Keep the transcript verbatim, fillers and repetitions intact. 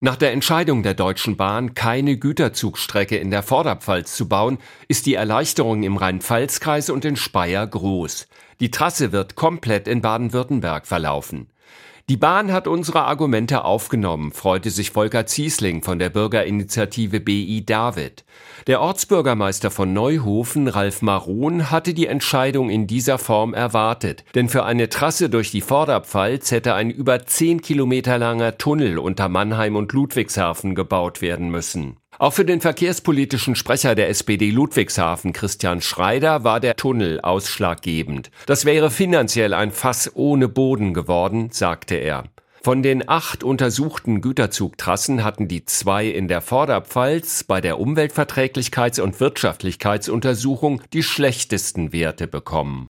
Nach der Entscheidung der Deutschen Bahn, keine Güterzugstrecke in der Vorderpfalz zu bauen, ist die Erleichterung im Rhein-Pfalz-Kreis und in Speyer groß. Die Trasse wird komplett in Baden-Württemberg verlaufen. Die Bahn hat unsere Argumente aufgenommen, freute sich Volker Ziesling von der Bürgerinitiative B I David. Der Ortsbürgermeister von Neuhofen, Ralf Maron, hatte die Entscheidung in dieser Form erwartet. Denn für eine Trasse durch die Vorderpfalz hätte ein über zehn Kilometer langer Tunnel unter Mannheim und Ludwigshafen gebaut werden müssen. Auch für den verkehrspolitischen Sprecher der S P D Ludwigshafen, Christian Schreider, war der Tunnel ausschlaggebend. Das wäre finanziell ein Fass ohne Boden geworden, sagte er. Von den acht untersuchten Güterzugtrassen hatten die zwei in der Vorderpfalz bei der Umweltverträglichkeits- und Wirtschaftlichkeitsuntersuchung die schlechtesten Werte bekommen.